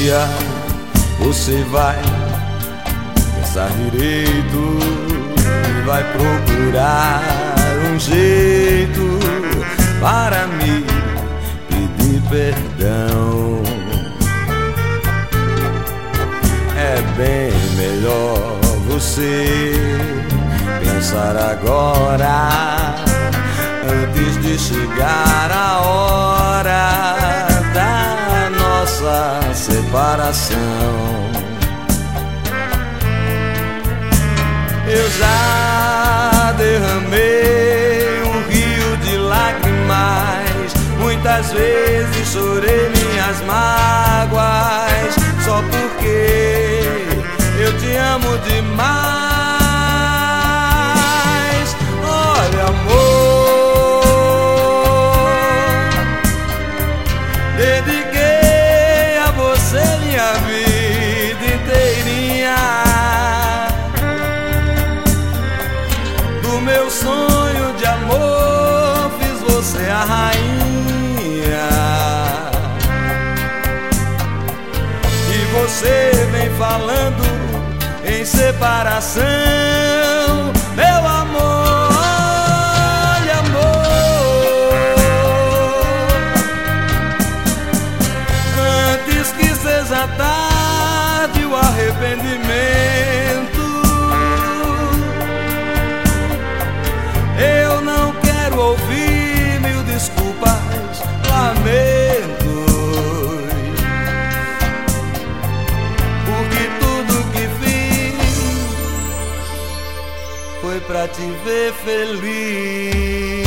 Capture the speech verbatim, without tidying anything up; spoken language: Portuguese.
dia você vai pensar direito e vai procurar um jeito para me pedir perdão. É bem melhor você pensar agora, antes de chegar a hora da nossa separação. Eu já derramei um rio de lágrimas, muitas vezes chorei minhas mágoas, só porque eu te amo demais. Olha, amor, dediquei a você minha vida inteirinha. Do meu sonho de amor fiz você a rainha, e você vem falando em separação. Meu amor, olha, amor, antes que seja tarde o arrependimento, eu não quero ouvir mil desculpas, lamentos, porque tudo que fiz foi pra te ver feliz.